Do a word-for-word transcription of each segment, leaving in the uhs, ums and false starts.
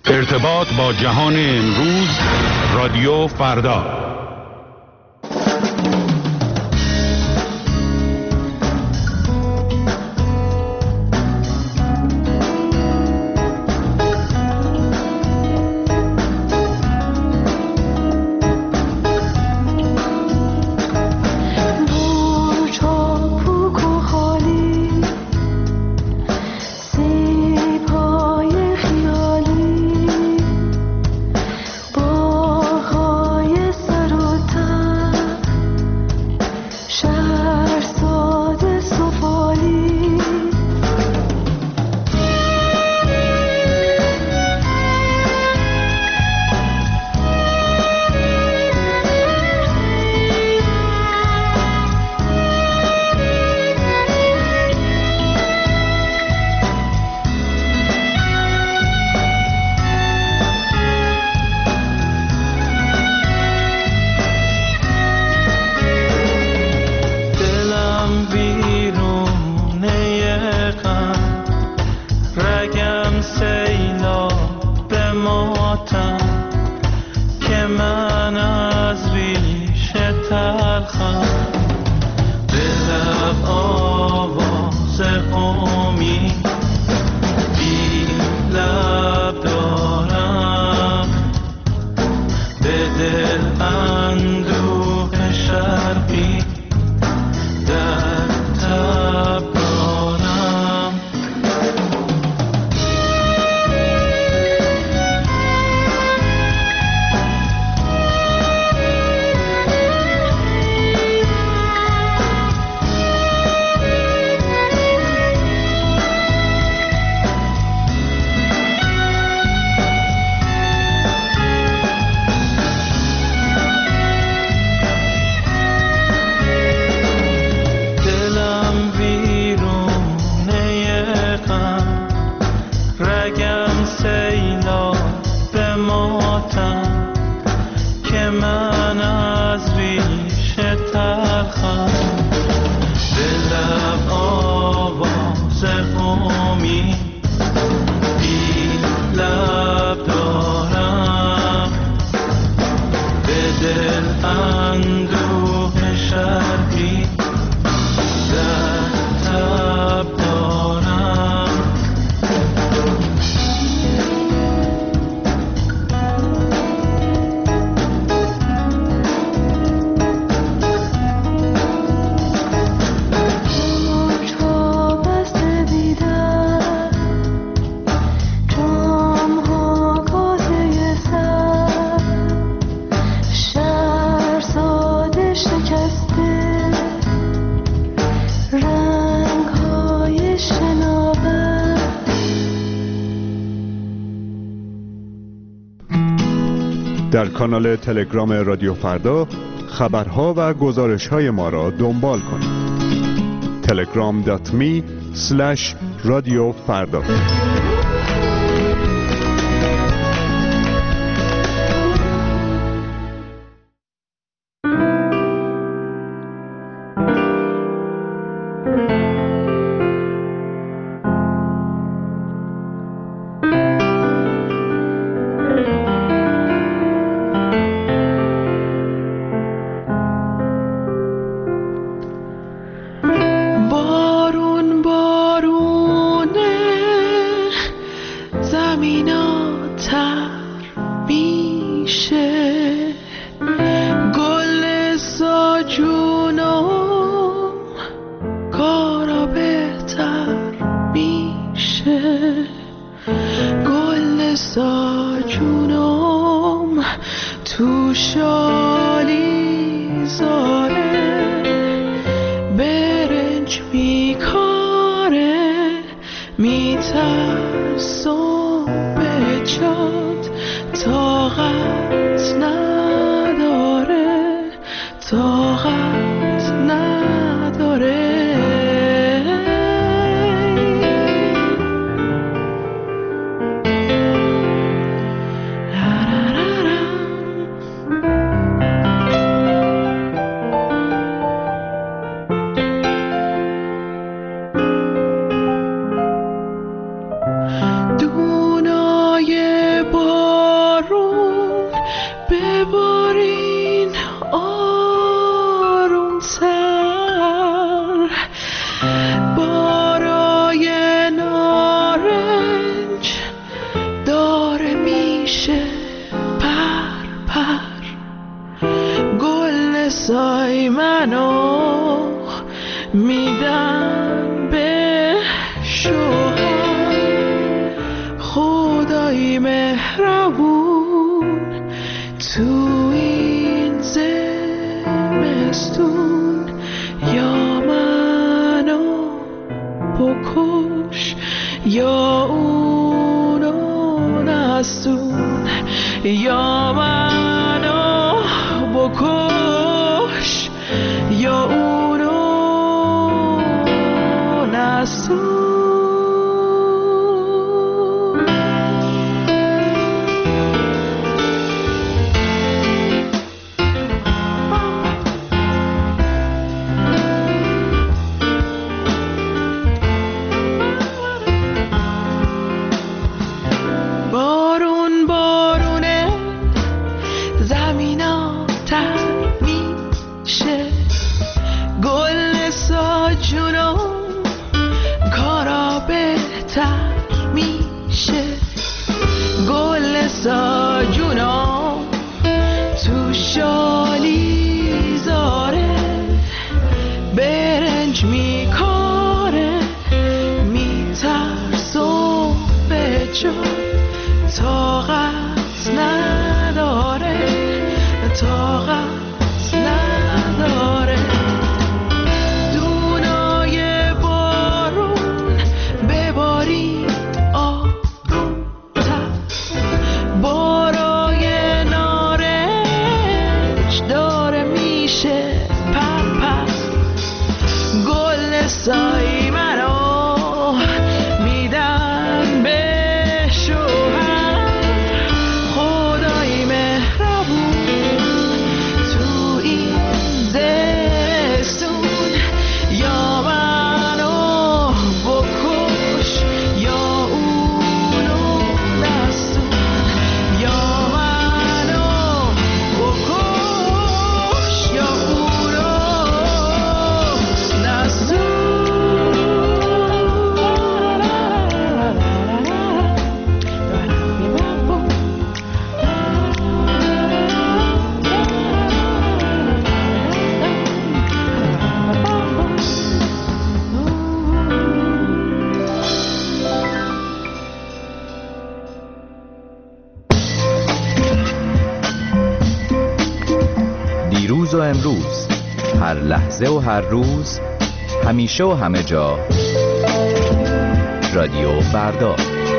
ارتباط با جهان امروز، رادیو فردا. در کانال تلگرام رادیو فردا خبرها و گزارش‌های ما را دنبال کنید. تلگرام دات می اسلش رادیو فردا. Do خدای مهربون تو این زمستون یا منو بکش یا اونو نستون، یا منو بکش یا اونو نستون. بارون بارونه زمینا تر میشه، گل ساجونو کارا بهتر میشه، گل ساجونو تو شالی زاره برنج میکاره، میترسم به جا طاقت نداره، طاقت نداره. دونای بارون ببارید آرومتر، بارای نارنج داره میشه پرپر، گل سایی منو میدن به دیروز و امروز، هر لحظه و هر روز، همیشه و همه جا، رادیو فردا.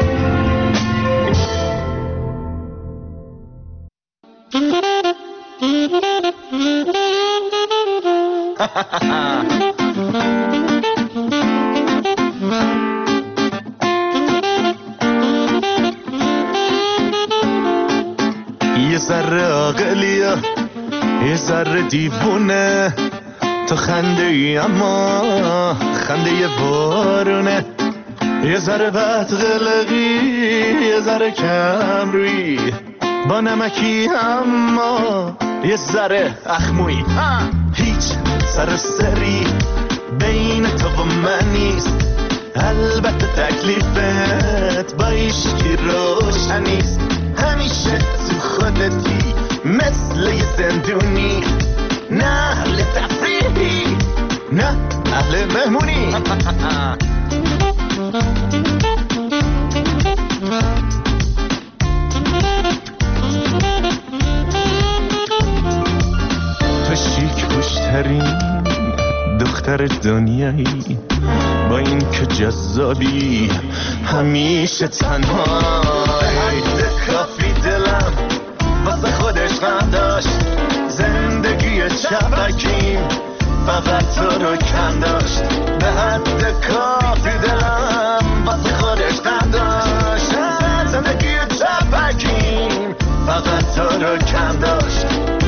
یه ذره عاقلیه یه ذره دیوونه، تو خنده ای اما خنده یه بارونه، یه ذره بد قلقی یه ذره کم روی، با نمکی اما یه ذره اخموی. هیچ سر سری بین تو و من نیست، البته تکلیفت با ایشکی روشنیست، همیشه تو خودتی مثل یه زندونی، نه اهل تفریحی نه اهل مهمونی. تو شیک پوشترین دختر دنیایی، با این که جذابی همیشه تنهایی، کافی دلم واسه خودش غم داشت، زندگی چپکیم فقط تو رو کم داشت، به حد کافی دلم واسه خودش غم داشت، زندگی چپکیم فقط تو رو کم داشت.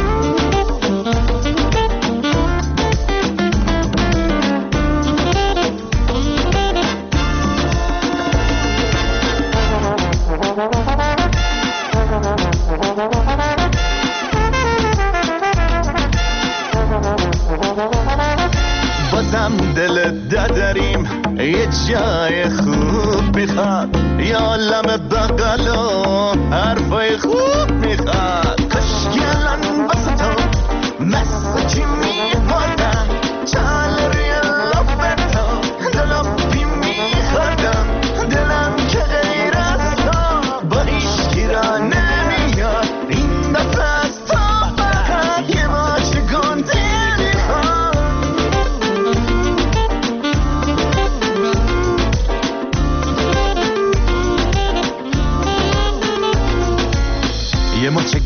بازم دل دادریم یه جای خوب میخواد، یه عالم بغل و حرفای خوب میخواد، کشگلن واسه تو مسجی میماردم، چال روی لب تو دلم بی میخوردم، دلم که غیر از تو با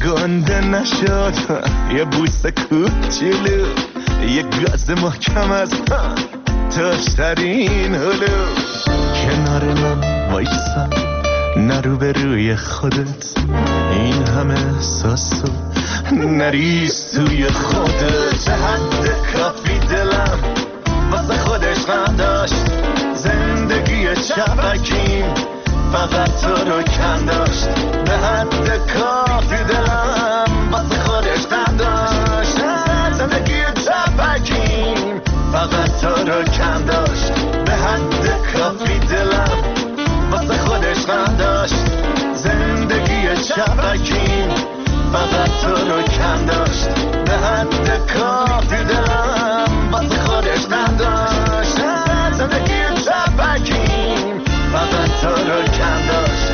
گنده نشد یه بوسه کوچولو، یه گاز محکم از تاشترین هلو. کنار من وایسا نرو به روی خودت، این همه احساسو نریز توی خودت. به حد کافی دلم واسه خودش غم داشت، زندگی چپکیم فقط تو رو کم داشت. به حد کافی دلم واسه خودش غم داشت، زندگی چپکیم فقط تو رو کم داشت. به حد کافی دلم واسه خودش غم داشت، زندگی چپکیم فقط تو رو کم داشت. به حد کافی دلم واسه خودش غم داشت، زندگی چپکیم فقط تو رو کم داشت.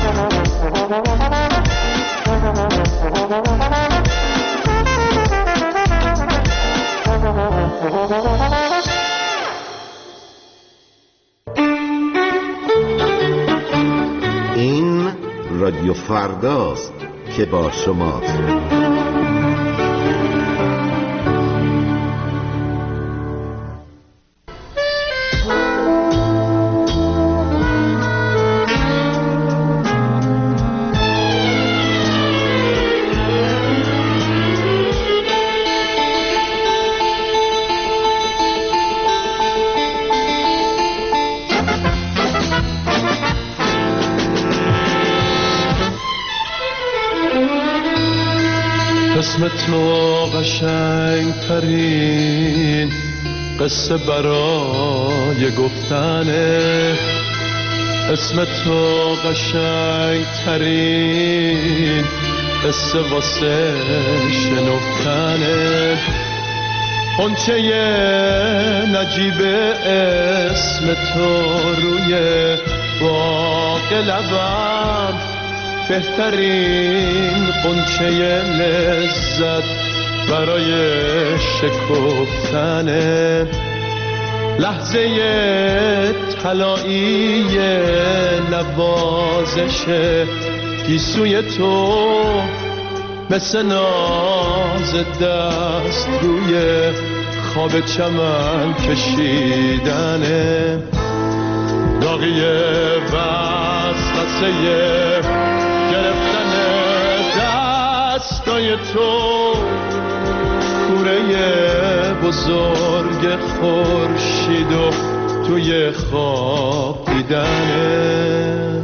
این رادیو فرداست که با شماست. اسم تو قشنگ ترین قصه برای گفتنه، اسم تو قشنگ ترین قصه واسه شنفتنه. قنچه نجیب اسم تو روی باغ لبم، بهترین قنچه لذت برای شکفتنه. لحظه طلایی نوازش گیسوی تو، مثل ناز دست روی خواب چمن کشیدنه. داغی وسوسه گرفتن دستای تو، کوره بزرگ خورشید و توی خواب دیدنه.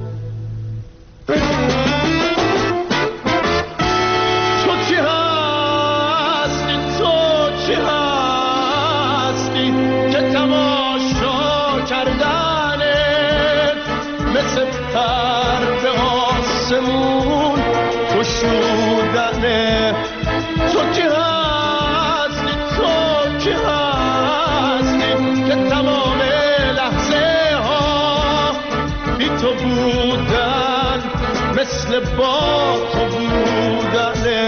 تو چی هستی، تو چی هستی که تماشا کردنت مثل پرده آسمون گشودنه. تو کی هستی، تو کی هستی که تمام لحظه ها بی تو بودن مثل با تو بودنه.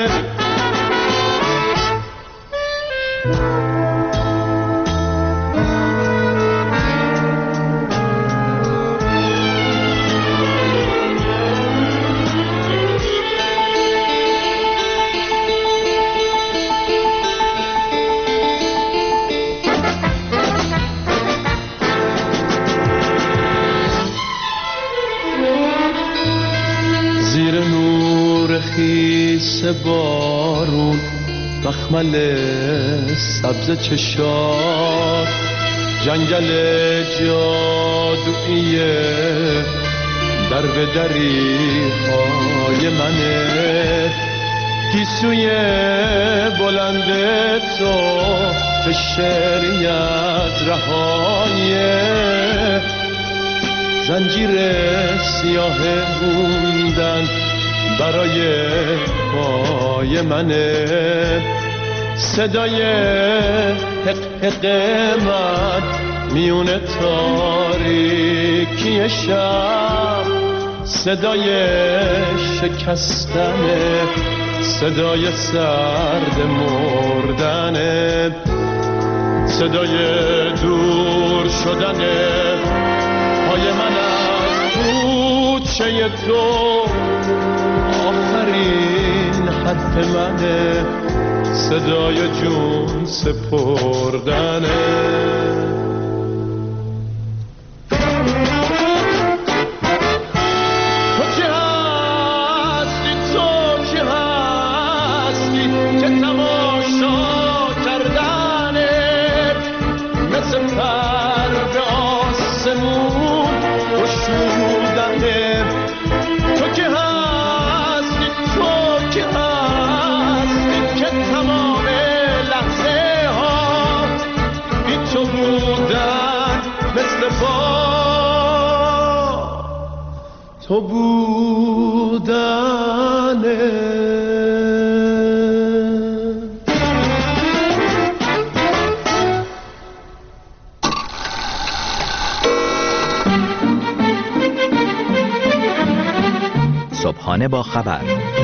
خیس بارون مخمل سبز چشات، جنگل جادوییه در به دری های منه. گیسوی بلند تو به شعری از رهایه، زنجیر سیاه موندن برای پای منه. صدای حق حق من میون تاریکی شب، صدای شکستنه، صدای سرد مردنه، صدای دور شدنه پای من از کوچه تو. آخرین حرف منه، صدای جون سپردنه. تو بودنه. صبحانه با خبر،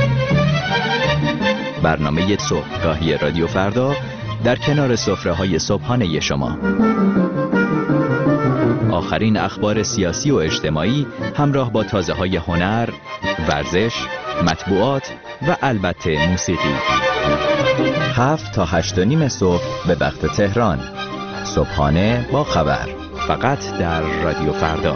برنامه صبحگاهی رادیو فردا در کنار سفره‌های صبحانه شما. آخرین اخبار سیاسی و اجتماعی همراه با تازه‌های هنر، ورزش، مطبوعات و البته موسیقی. هفت تا هشت و نیم صبح به وقت تهران. صبحانه با خبر، فقط در رادیو فردا.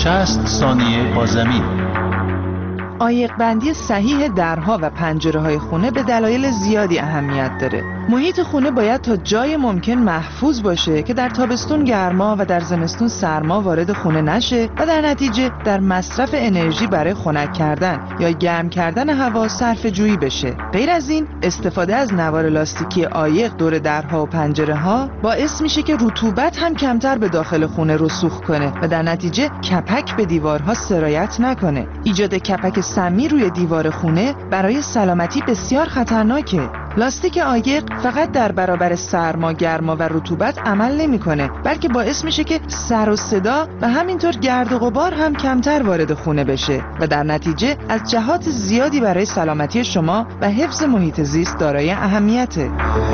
شصت ثانیه با زمین. عایق بندی صحیح درها و پنجره های خونه به دلایل زیادی اهمیت داره. محیط خونه باید تا جای ممکن محفوظ باشه که در تابستون گرما و در زمستون سرما وارد خونه نشه و در نتیجه در مصرف انرژی برای خنک کردن یا گرم کردن هوا صرفه جویی بشه. غیر از این، استفاده از نوار لاستیکی عایق دور درها و پنجره ها باعث میشه که رطوبت هم کمتر به داخل خونه رسوخ کنه و در نتیجه کپک به دیوارها سرایت نکنه. ایجاد کپک سمی روی دیوار خونه برای سلامتی بسیار خطرناکه. لاستیک عایق فقط در برابر سرما، گرما و رطوبت عمل نمیکنه، بلکه باعث میشه که سر و صدا و همینطور گرد و غبار هم کمتر وارد خونه بشه و در نتیجه از جهات زیادی برای سلامتی شما و حفظ محیط زیست دارای اهمیته.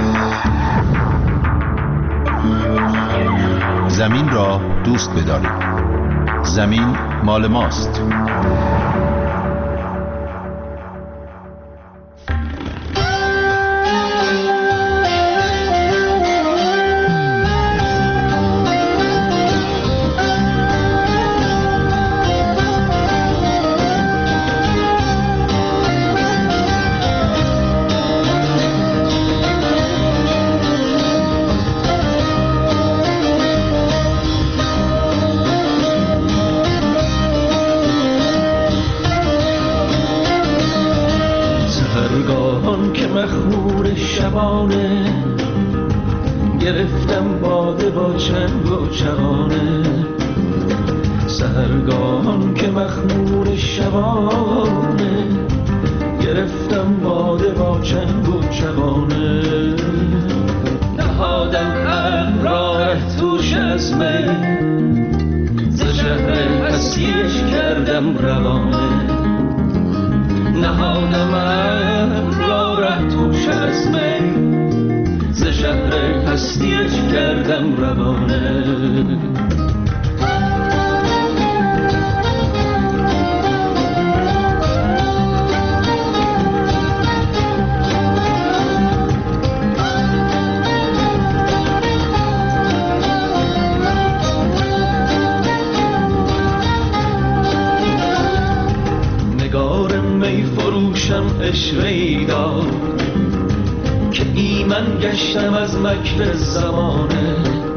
زمین را دوست بدارید. زمین مال ماست. گرفتم باده با چنگ و چغانه، سحرگاهان که مخمور شبانه، گرفتم باده با چنگ و چغانه، نهادم همراه توش از می، ز شهر هستیش کردم روانه، نهادم همراه توش از می، ز شهر هستیش کردم روانه. نگار می فروشم عشوه‌ای دار که ایمن گشتم از مکر زمانه،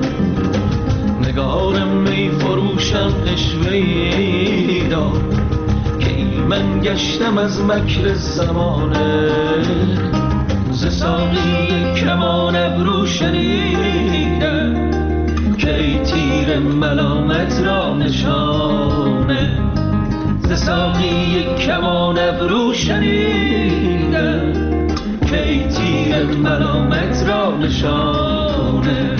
نگار می فروشم عشوه‌ای دار که ایمن گشتم از مکر زمانه، ز ساقی کمان ابرو شنیدم که ای تیر ملامت را نشانه، ز ساقی کمان ابرو شنیدم که ای تیر ملامت را نشانه.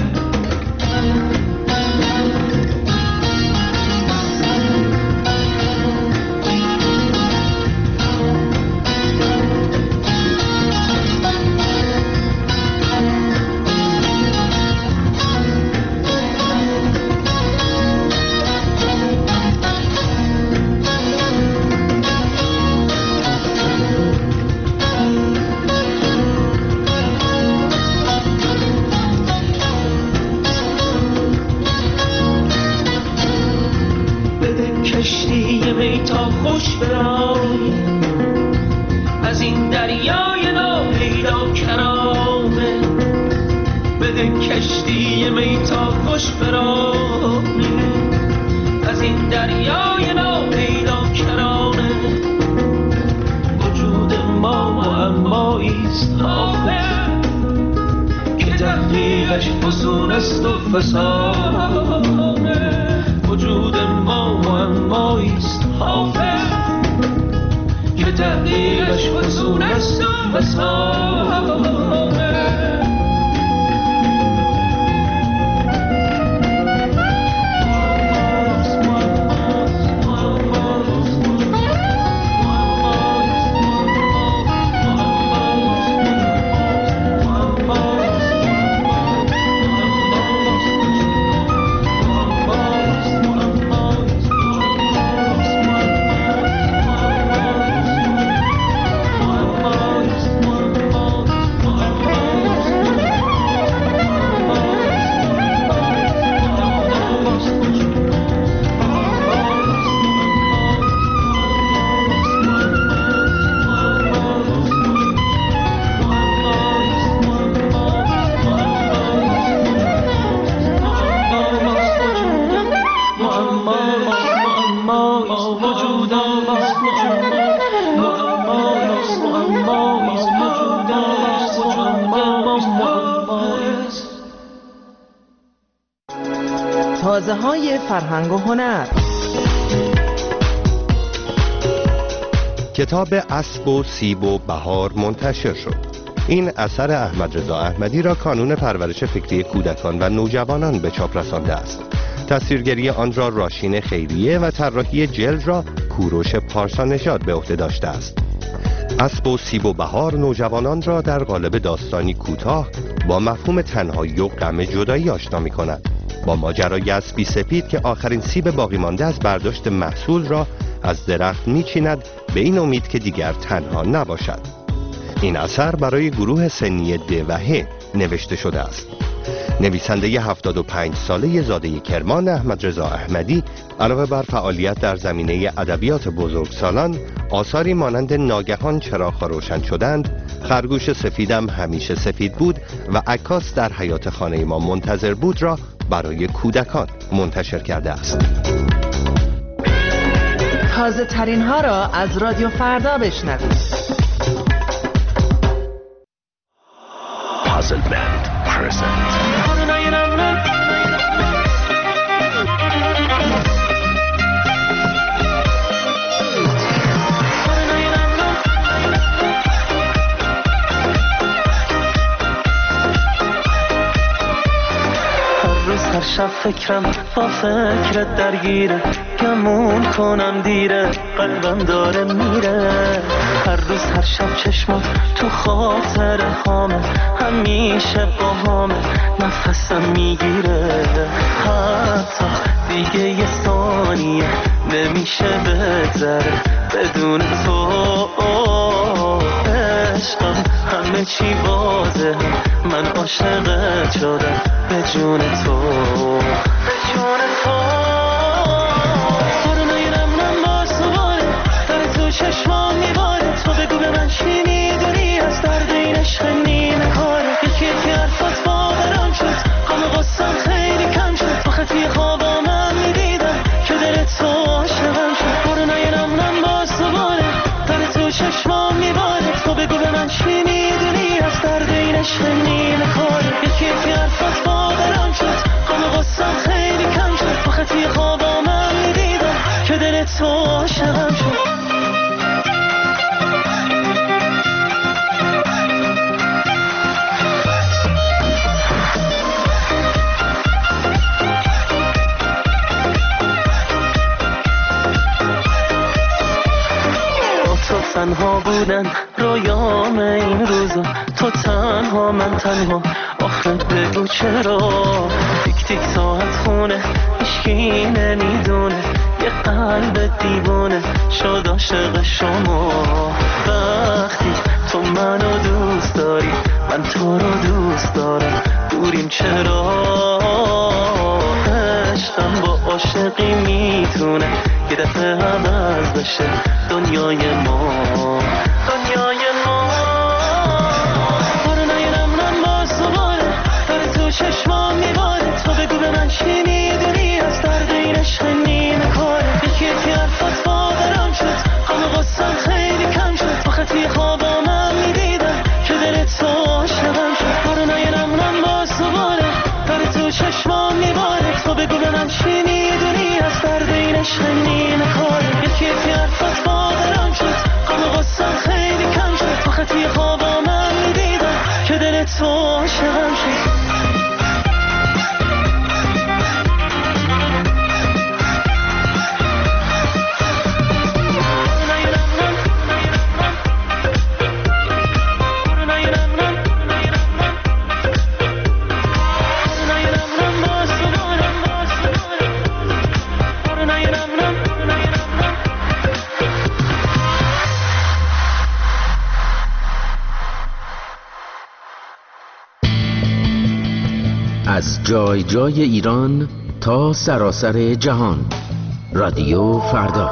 کشتی می تا خوش برای از این دریای ناپیدا کرانه، بده کشتی می تا خوش برای از این دریای ناپیدا کرانه، وجود ما معماییست حافظ که تحقیقش فسون است و فسانه، وجود ما معماییست حافظ که تحقیقش فسون است و فسانه. تازه های فرهنگ و هنر. کتاب اسب و سیب و بهار منتشر شد. این اثر احمد رضا احمدی را کانون پرورش فکری کودکان و نوجوانان به چاپ رسانده است. تصویرگری آن را راشین خیریه و طراحی جلد را کوروش پارسا نژاد به عهده داشته است. اسب و سیب و بهار نوجوانان را در قالب داستانی کوتاه با مفهوم تنهایی و غم جدایی آشنا می‌کند. با ماجرای اسبی سپید که آخرین سیب باقی مانده از برداشت محصول را از درخت می‌چیند به این امید که دیگر تنها نباشد. این اثر برای گروه سنی د و ه نوشته شده است. نویسنده هفتاد و پنج ساله زاده کرمان احمد رضا احمدی علاوه بر فعالیت در زمینه ادبیات بزرگسالان، آثاری مانند ناگهان چراغ‌ها روشن شدند، خرگوش سفیدم همیشه سفید بود و عکاس در حیات خانه ما منتظر بود را برای کودکان منتشر کرده است. تازه ترین ها را از رادیو فردا بشنوید. Puzzle Band present. هر شب فکرم با فکرت درگیره، گمون کنم دیره، قلبم داره میره. هر روز هر شب چشمات تو خاطر هامه، همیشه با هامه نفسم میگیره. حتی دیگه یه ثانیه نمیشه بگذره بدون تو. عشقم همه چی واضحه، من عاشقت شدم به جون تو، به جون تو. بارونای نمونم باز دوباره در تو چشمام میباره. تو بگو به من چی میدونی از درد این عشق نیمه کاره. یکی یکی حرفات باورم شد، غم غصم خیلی کم شد. آخه توی خوابام من میدیدم که دل تو عاشقم شد. بارونای نمونم باز دوباره در تو چشمام میباره. تو بگو به من چی میدونی از درد این عشق نیمه کاره. یکی یکی حرفات باورم شد، غم غصم خیلی کم شد. آخه توی خوابام من میدیدم که دل تو عاشقم شد. تنها بودن رویام این روزا، تو تنها من تنها. آخه بگو چرا تیک تیک ساعت خونه هیچکی نمیدونه، یه قلب دیوانه شد عاشق شما. وقتی تو منو دوست داری من تو رو دوست دارم، دوریم چرا؟ عشقم با عاشقی میتونه یه دفعه عوض بشه دنیای ما، دنیای ما. بارونای نمونم باز دوباره در تو چشمام میباره. تو بگو به من چی میدونی از درد این عشق نیمه کاره. یکی یکی حرفات باورم شد، غم غصم خیلی کم شد. آخه توی خوابام من میدیدم که دل تو عاشقم شد. بارونای نمونم باز دوباره در تو چشمام میباره. تو بگو به من چی میدونی از درد این عشق نیمه کاره. یکی یکی حرفات باورم شد، غم غصم خیلی کم شد. آخه توی خوابام من میدیدم که دل تو عاشقم شد. از جای جای ایران تا سراسر جهان، رادیو فردا.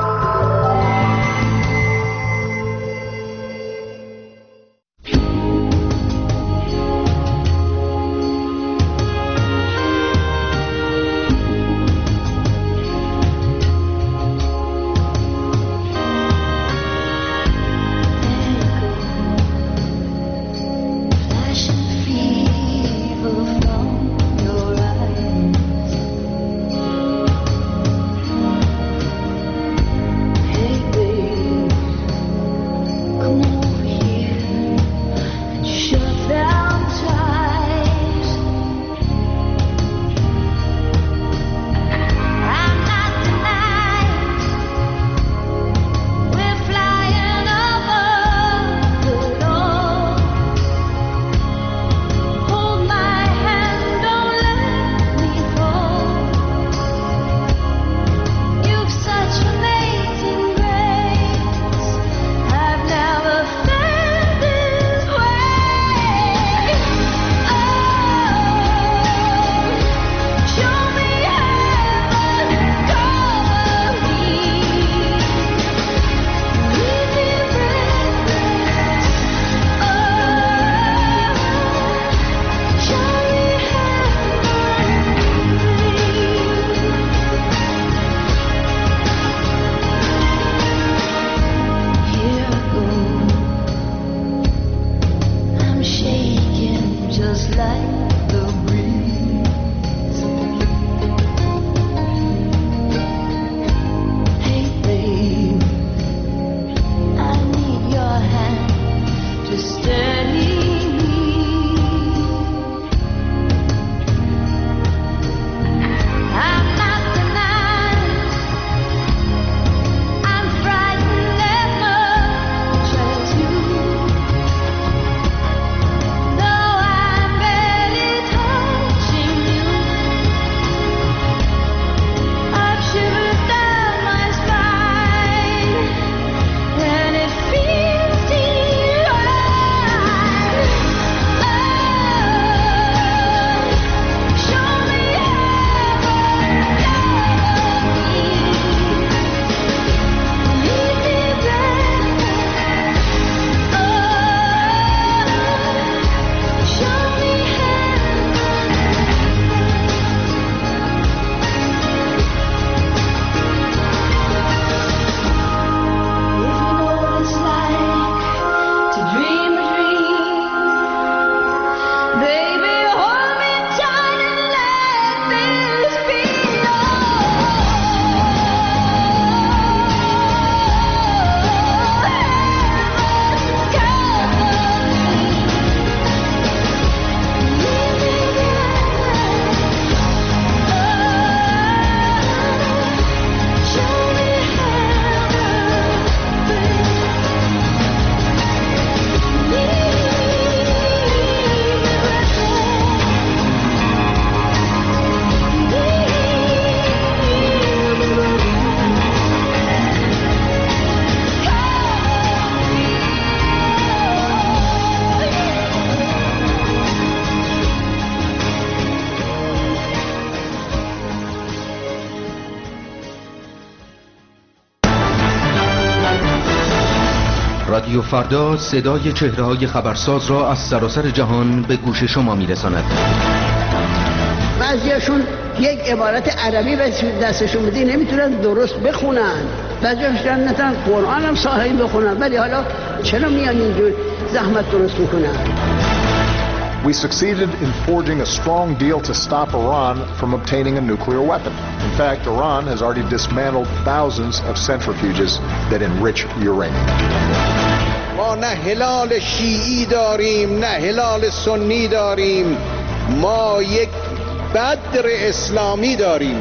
رادیو فردا صدای چهره‌های خبرساز را از سراسر جهان به گوش شما می‌رساند. بعضیاشون یک عبارت عربی به دستشون بدی نمیتونن درست بخونن، بعضیاشون نتونن قرآن هم صحیح بخونن، ولی حالا چرا میان اینجور زحمت درست میکنن؟ We succeeded in forging a strong deal to stop Iran from obtaining a nuclear weapon. In fact, Iran has already dismantled thousands of centrifuges that enrich uranium. ما نه هلال شیعی داریم نه هلال سنی داریم، ما یک بدر اسلامی داریم.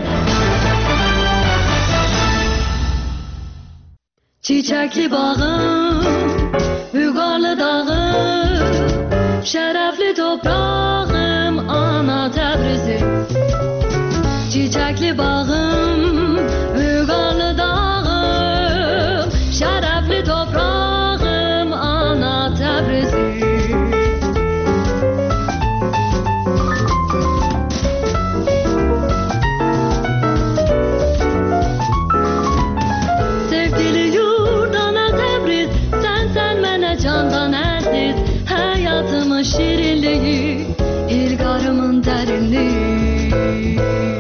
Çiçekli bağım, Hügarlı dağım, şerefli toprağım, ana Tebrizim. Çiçekli bağım, Hügarlı dağım, şerefli toprağım, ana Tebrizim. Şirinliği, ilgarımın derinliği.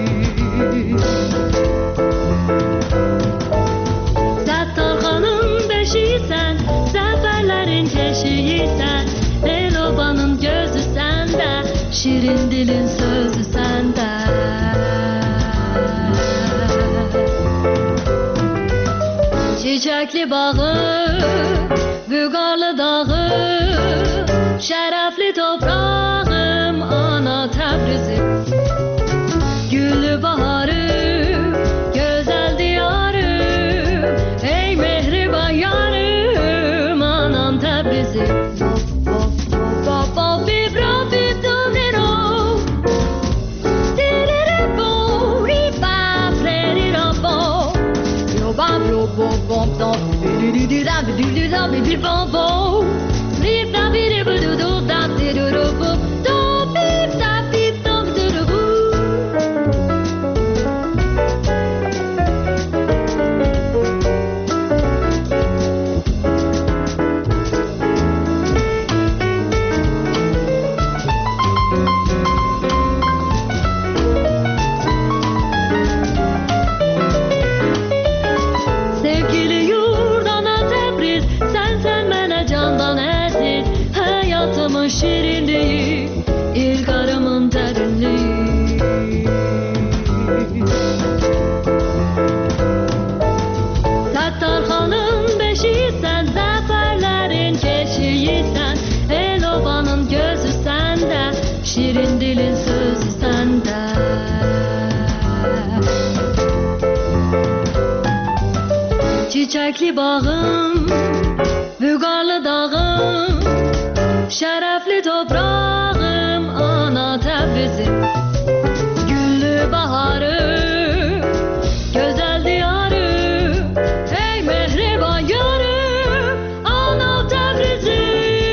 Settarhanın beşiysen, zaferlerin keşiysen, Elobanın gözü sende, şirin dilin sözü sende. Çiçekli bağı, Vügarlı dağı, şerefli toprağım, ana Tebrizim. Güllü baharım, güzel diyarım, ey mehriban yarım, anam Tebrizim. Çiçekli bağım, Vügarlı dağım, şerefli toprağım, ana Tebrizim. Güllü baharım, güzel diyarım, ey mehriban yarım, ana Tebrizim.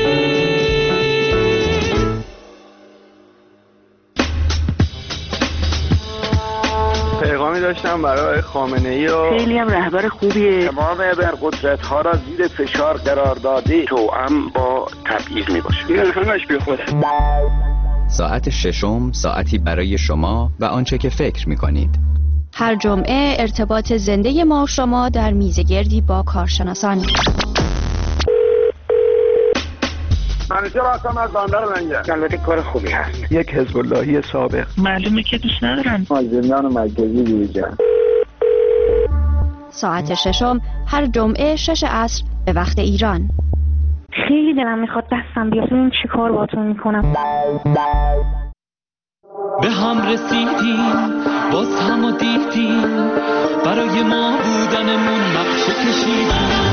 پیغامی داشتم برای خامنه‌ای و خیلی هم رهبر خوبیه. تمام ابرقدرت ها را زیر فشار قرار داده، توأم با تبعیض می باشه. این همش بی خوده. ساعت ششم ساعتی برای شما و آنچه که فکر می کنید. هر جمعه ارتباط زنده ما و شما در میزگردی با کارشناسان. منیجر هستم از بندر لنگر. البته کار خوبی هست. یک حزب اللهی سابق. معلومه که دوست ندارن. مازندران مرکزی بیرجن. ساعت ششم هر جمعه شش عصر به وقت ایران. خیلی دلم میخواد دستم بیاد. این چی کار باتون میکنم؟ به هم رسیدیم، باز هم و دیدیم، برای ما بودنمون نقشه کشیدیم.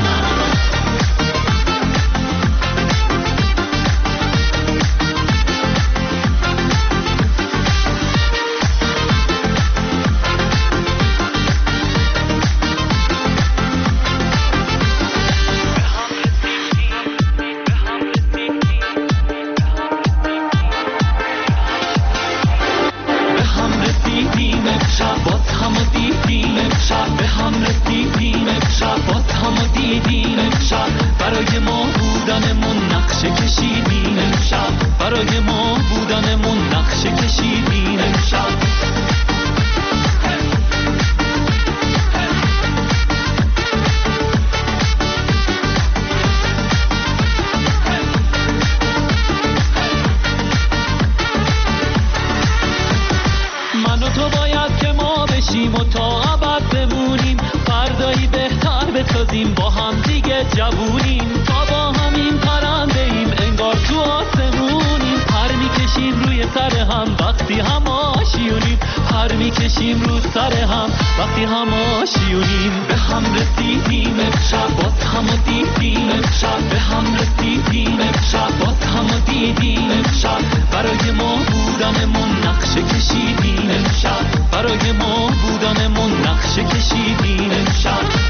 شب باز هم و دیدیم امشب، به هم رسیدیم امشب، باز همو دیدیم امشب، برای ما بودنمون نقشه کشیدیم امشب، برای ما بودنمون نقشه کشیدیم امشب. و تا ابد بمونیم، فردایی بهتر بسازیم، با هم دیگه جوونیم، تا با همین پرنده ایم انگار تو آسمونیم، پر میکشیم روی سر هم وقتی هم آشیونیم، پر میکشیم رو سر هم وقتی هم آشیونیم. به هم رسیدیم امشب، باز همو دیدیم امشب، به هم رسیدیم امشب، باز همو دیدیم امشب، برای ما بودنمون نقشه کشیدیم امشب، برای ما بودنمون نقشه کشیدیم امشب.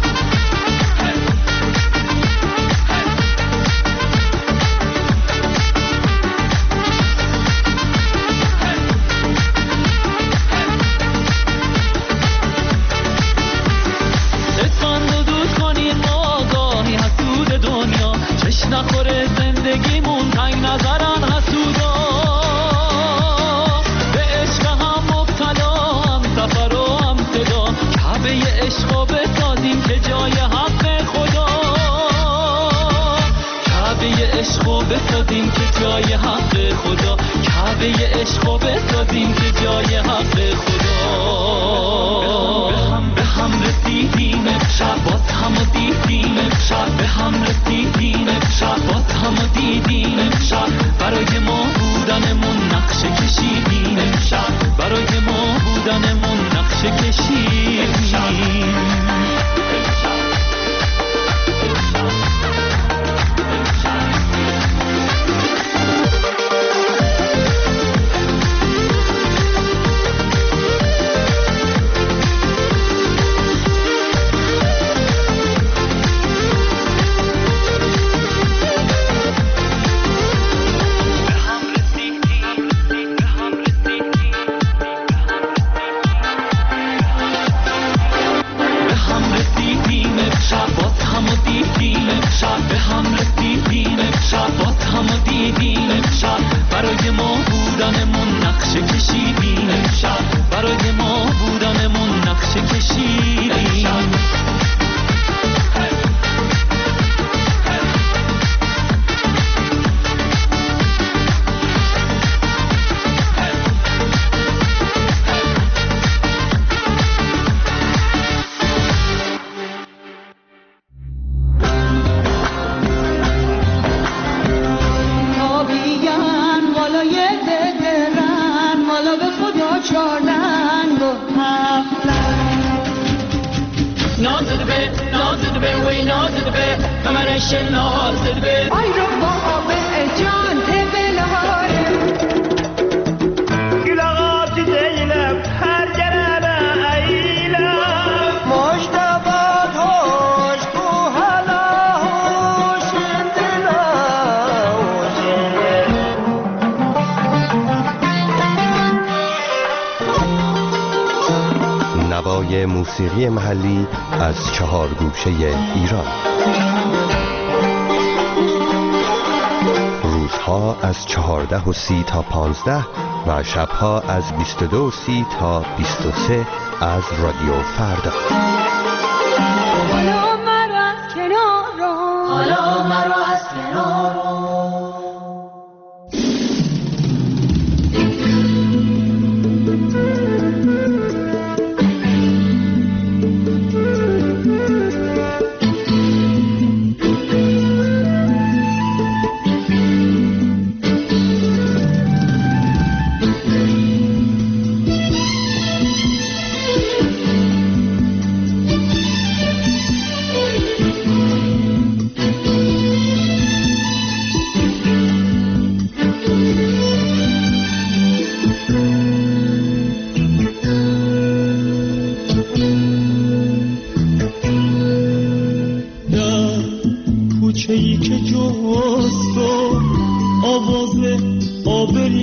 نخوره زندگیمون تنگ نظرن حسودا، به عشق هم مبتلا، هم سفر و هم صدا، کعبه عشقو بسازیم که جای حق خدا، کعبه عشقو بسازیم که جای حق خدا، کعبه عشقو بسازیم که جای حق خدا. به هم به هم رسیدیم امشب، باز همو دیدیم امشب، به هم رسیدیم امشب، باز همو دیدیم امشب، برای ما بودنمون نقشه کشیدیم امشب، برای ما بودنمون نقشه کشیدیم امشب. موسیقی محلی از چهار گوشه ایران. روزها از چهارده و سی تا پانزده و شبها از بیست و دو و سی تا بیست و سه از رادیو فردا. حالا مرا از کنار رو، حالا مرا از کنار رو.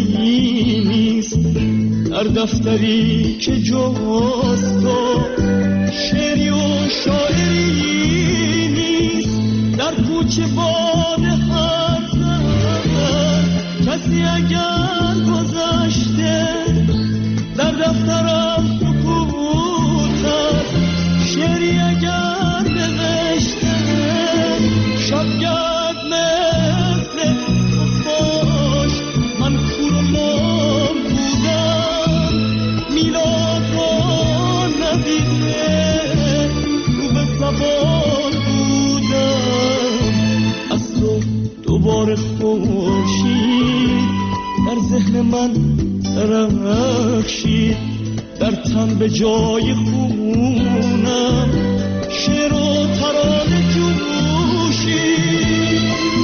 دفتری که جواست شعری و شاعری نیست در کوچه باده حرف زد. کسی اگر گذشته در دفترم سکوت کرد، شعری اگر نوشته شب گرد مثل خفاش، من کور و لام بودم میلاد را ندیده رو به زبان بودم. از تو دوباره خورشید در ذهن من درخشید، در تن به جای خونم شعر و ترانه جوشید.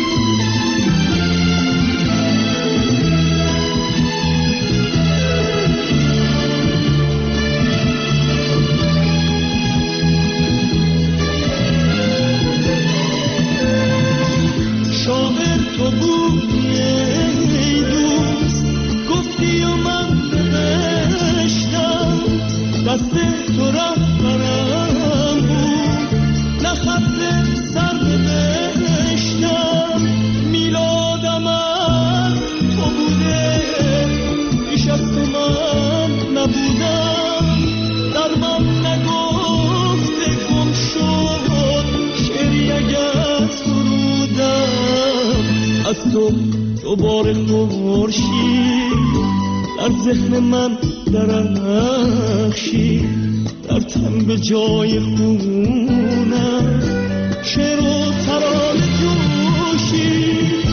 شاعر تو بودی ای دوست، گفتی و من نوشتم، دست تو رهبرم بود، نه خط سر نوشتم. میلادم از تو بوده، بیش از تو من نبودم، در من نگفته گم شد شعری اگر سرودم. از تو دوباره خورشید در ذهن من درخشید، در تن به جای خونم شعر و ترانه جوشید.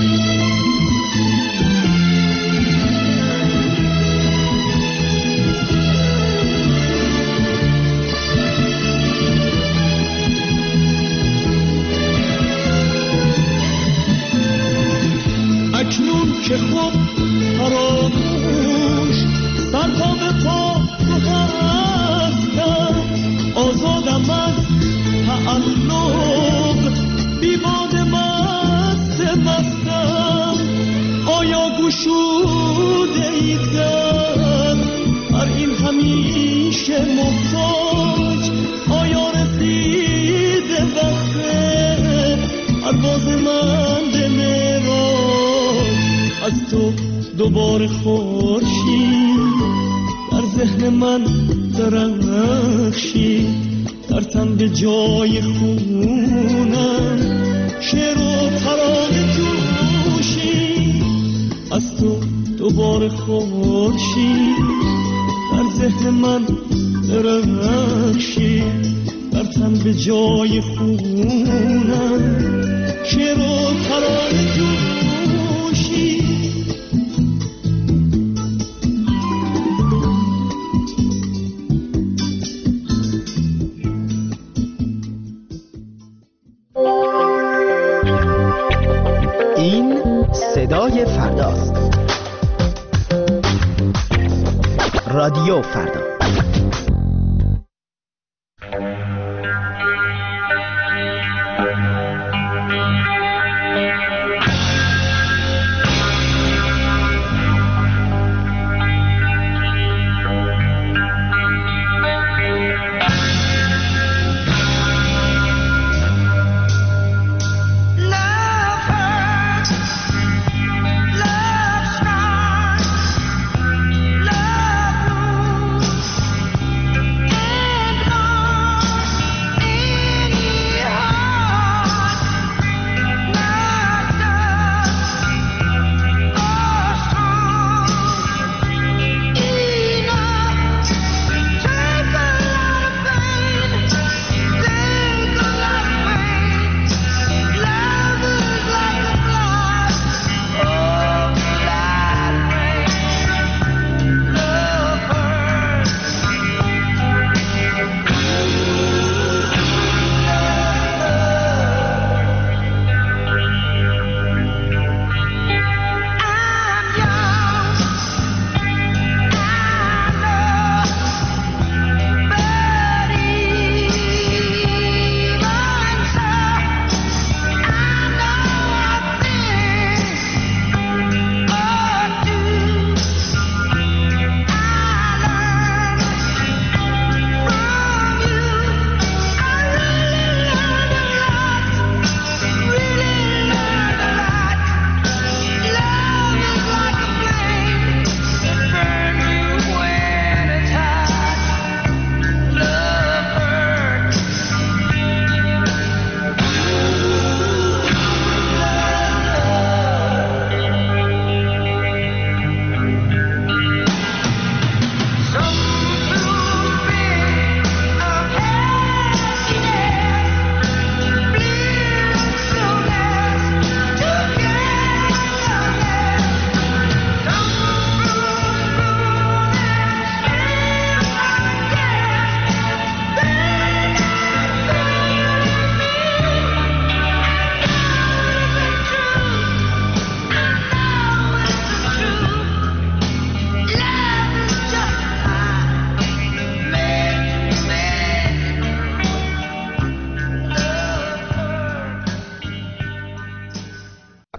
اکنون که خود فراموش سر پا به پا تو هستم، آزادم از تعلق، بی باد مست مستم. آیا گشوده ایدم بر این همیشه محتاج؟ آیا رسیده وقت پرواز من به معراج؟ از تو دوباره خورشید در ذهن من درخشید، در تن به جای خونم شعر و ترانه جوشید. از تو دوباره خورشید در ذهن من درخشید، در تن به جای خونم شعر و ترانه جوشید. این صدای فرداست. رادیو فردا. Love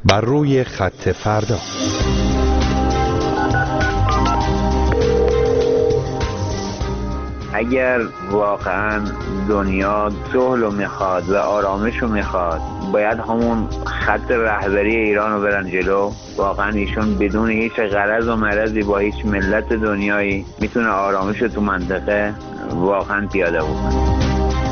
بر روی خط فردا. اگر واقعا دنیا صلح رو میخواد و آرامش رو میخواد، باید همون خط رهبری ایران رو برن جلو. واقعا ایشون بدون هیچ غرض و مرضی با هیچ ملت دنیایی میتونه آرامش رو تو منطقه واقعا پیاده بکنه.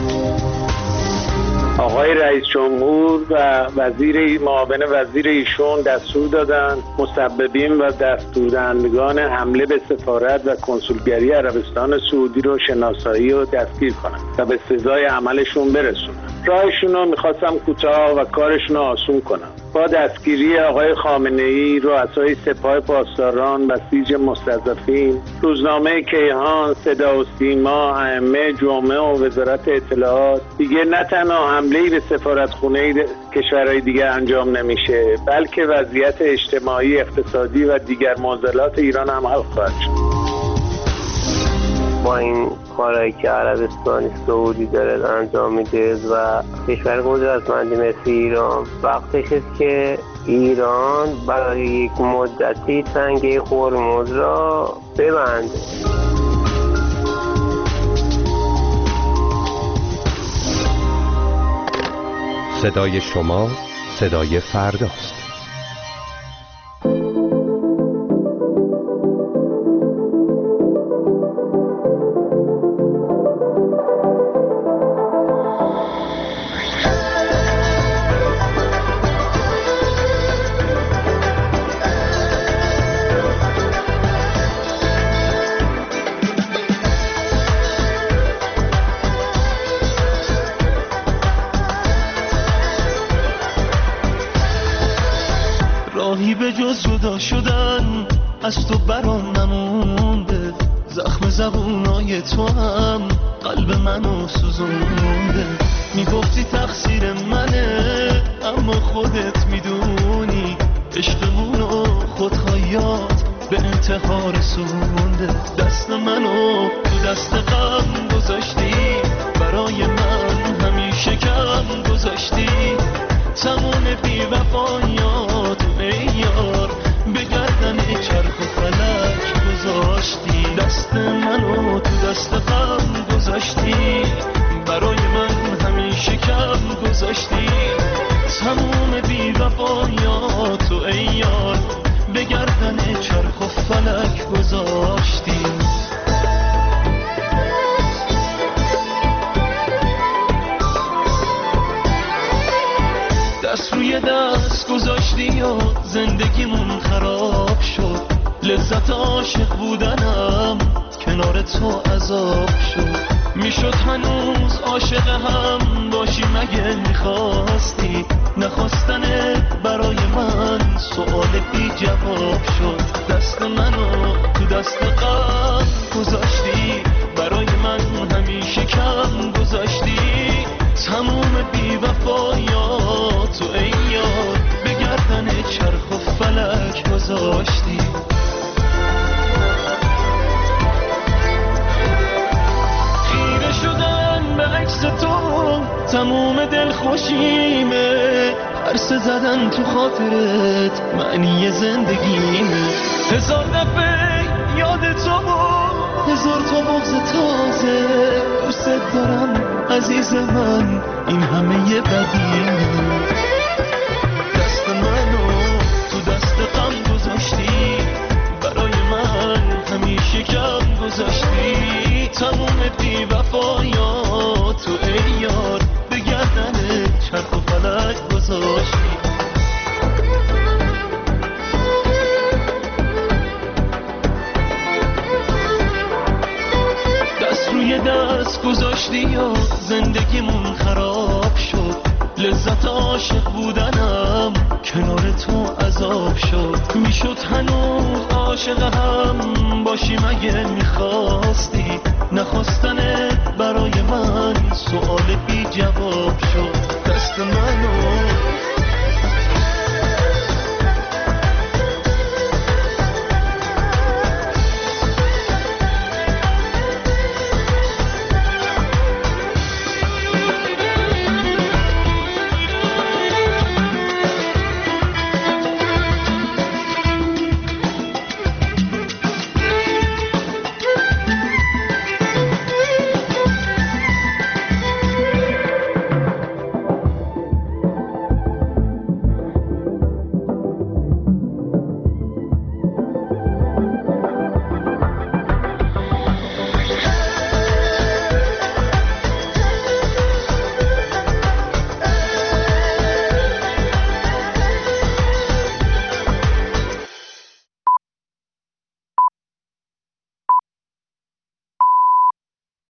آقای رئیس جمهور و وزیر معاون وزیر ایشون دستور دادن مسببین و دستوردهندگان حمله به سفارت و کنسولگری عربستان سعودی رو شناسایی و دستگیر کنن و به سزای عملشون برسونن. راهشون رو میخواستم کوتاه و کارشون رو آسون کنم. با دستگیری آقای خامنه‌ای، رؤسای سپاه پاسداران، بسیج مستضعفین، روزنامه کیهان، صدا و سیما، ائمه جمعه و وزارت اطلاعات، دیگه نه تنها حمله‌ای به سفارتخونه کشورهای دیگه انجام نمیشه، بلکه وضعیت اجتماعی، اقتصادی و دیگر معضلات ایران هم حل خواهد شد. با این کارهایی که عربستان سعودی داره انجام میده و کشور قدرتمندی مثل ایران، وقتش است که ایران برای یک مدتی تنگه هرمز را ببنده. صدای شما صدای فرداست. راهی به جز جدا شدن از تو برام نمونده، زخم زبونای تو هم قلب منو سوزونده. میگفتی تقصیر منه اما خودت میدونی عشقمونو خودخواهیات به انتحار رسونده. دست منو تو دست غم گذاشتی، برای من همیشه کم گذاشتی. تمام بی وفایات ای یار به گردن چرخ و فلک گذاشتی. دست منو تو دست غم گذاشتی، برای من همیشه کم گذاشتی. تمام بی وفایات ای یار به گردن چرخ و فلک گذاشتی. دست روی دست گذاشتی و زندگیمون خراب شد. لذت عاشق بودنم کنار تو عذاب شد. میشد هنوز عاشق هم باشی مگه میخواستی؟ نخواستنت برای من سؤال بی جواب شد. دست منو تو دست غم گذاشتی، برای من همیشه کم گذاشتی. تموم بی وفایات و ای یار به گردن چرخ و فلک گذاشتی. خیره شدن به عکس تو تموم دل خوشیمه، عرصه زدن تو خاطرت معنی زندگیمه. هزار دفعه یاد تو و هزار تا بغض تازه، دوست دارم عزیز من این همه یه بدیمه. دست منو تو دست غم گذاشتی، برای من همیشه کم گذاشتی. تموم بی وفایات تو ای یار به گردن چرخ و فلک گذاشتی. دست روی دست گذاشتی و زندگیمون خراب شد. لذت عاشق بودنم کنار تو عذاب شد. میشد هنوز عاشق هم باشی مگه میخواستی؟ نخواستنت برای من سؤال بی جواب